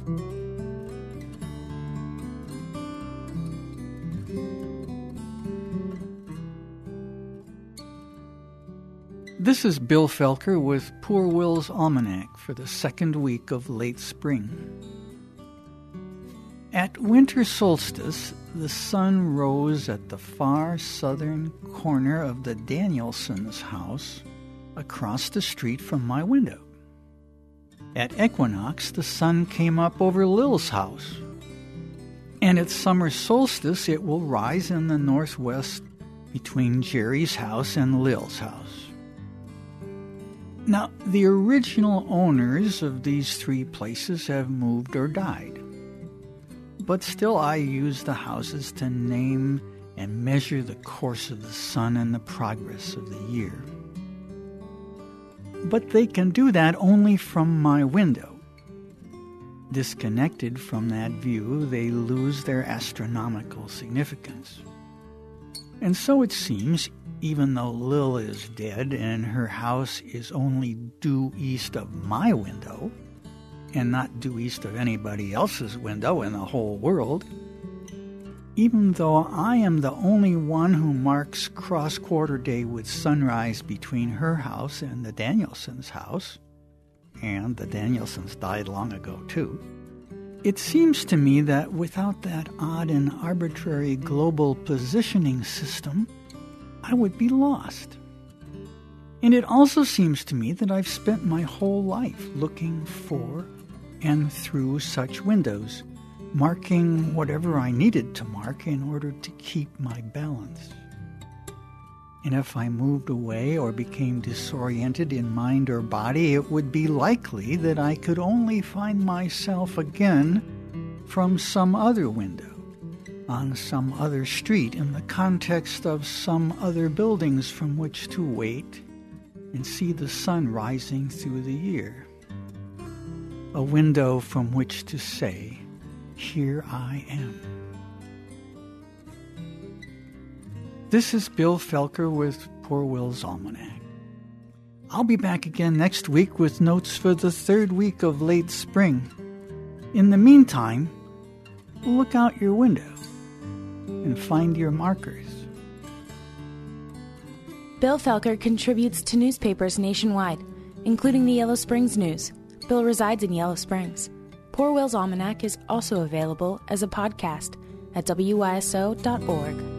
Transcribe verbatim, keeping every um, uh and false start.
This is Bill Felker with Poor Will's Almanac for the second week of late spring. At winter solstice, the sun rose at the far southern corner of the Danielsons' house across the street from my window. At equinox, the sun came up over Lil's house. And at summer solstice, it will rise in the northwest between Jerry's house and Lil's house. Now, the original owners of these three places have moved or died. But still I use the houses to name and measure the course of the sun and the progress of the year. But they can do that only from my window. Disconnected from that view, they lose their astronomical significance. And so it seems, even though Lil is dead and her house is only due east of my window, and not due east of anybody else's window in the whole world, even though I am the only one who marks cross-quarter day with sunrise between her house and the Danielsons' house, and the Danielsons died long ago too, it seems to me that without that odd and arbitrary global positioning system, I would be lost. And it also seems to me that I've spent my whole life looking for and through such windows, marking whatever I needed to mark in order to keep my balance. And if I moved away or became disoriented in mind or body, it would be likely that I could only find myself again from some other window, on some other street, in the context of some other buildings from which to wait and see the sun rising through the year. A window from which to say, here I am. This is Bill Felker with Poor Will's Almanac. I'll be back again next week with notes for the third week of late spring. In the meantime, look out your window and find your markers. Bill Felker contributes to newspapers nationwide, including the Yellow Springs News. Bill resides in Yellow Springs. Poor Will's Almanac is also available as a podcast at W Y S O dot org.